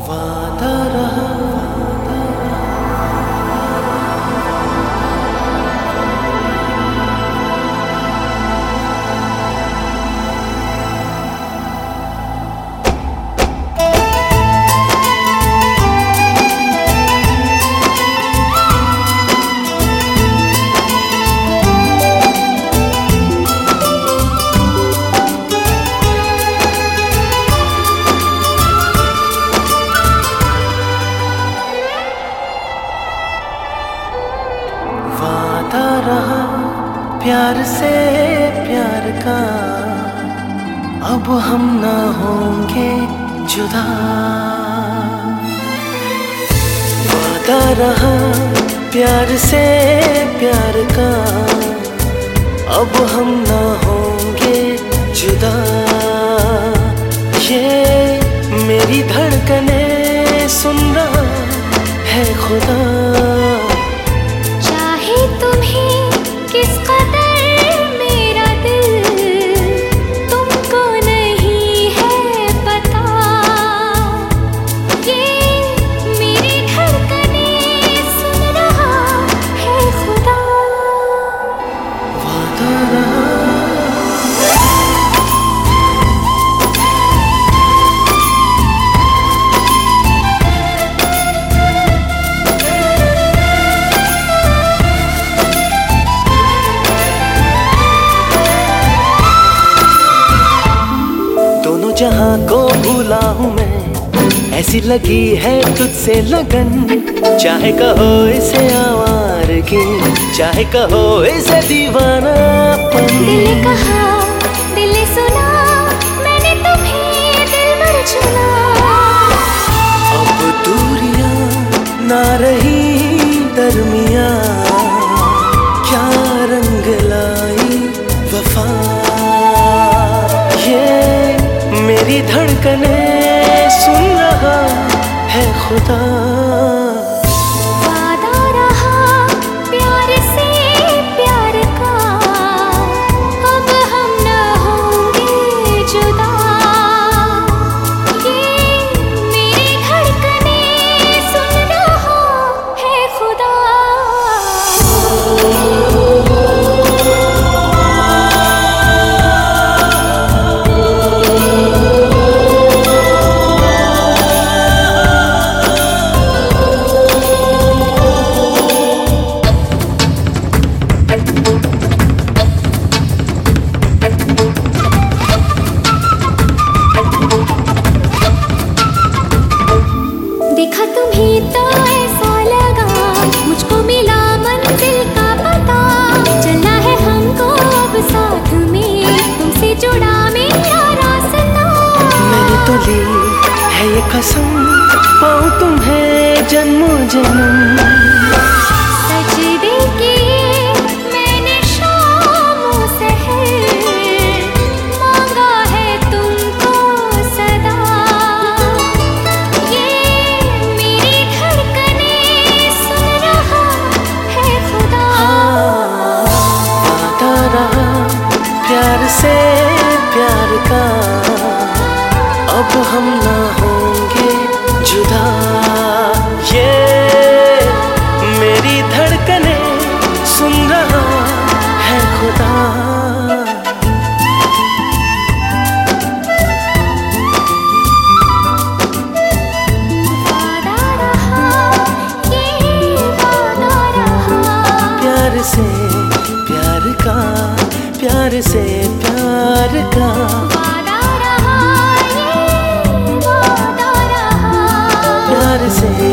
वादा रहा। वादा रहा प्यार से प्यार का, अब हम ना होंगे जुदा। वादा रहा प्यार से प्यार का, अब हम ना होंगे जुदा। ये मेरी धड़कने सुन रहा है खुदा। किस कदर मेरा दिल तुमको नहीं है पता, ये मेरी धड़कनें सुन रहा है खुदा। वादा रहा। जहाँ को भूला हूँ मैं, ऐसी लगी है तुझसे लगन। चाहे कहो इसे आवारगी, चाहे कहो इसे दीवानापन। दिल ने कहा, दिल ने सुना, मैंने तुम्हें दिल भर चुना। अब दूरियां ना रही दरमिया, क्या रंग लाई वफा। मेरी धड़कने सुन रहा है खुदा। वादा रहा प्यार से प्यार का, अब हम न होंगे जुदा। ये मेरी धड़कने सुन रहा है खुदा। देखा तुम्हें तो ऐसा लगा, मुझको मिला मंजिल का पता। चलना है हमको अब साथ में, तुमसे जुड़ा मेरा रास्ता। मैंने तो ली है ये कसम, पाऊं तुम्हें जन्मों जन्म। सजदे किए मैंने शामों सहर, मांगा है तुमको सदा। ये मेरी धड़कने सुन रहा है खुदा। वादा रहा प्यार से प्यार का, अब हम ना होंगे जुदा। ये मेरी धड़कने सुन रहा है खुदा। वादा रहा, ये वादा रहा। प्यार से प्यार का, प्यार से प्यार का। वादा रहा, ये वादा रहा। प्यार से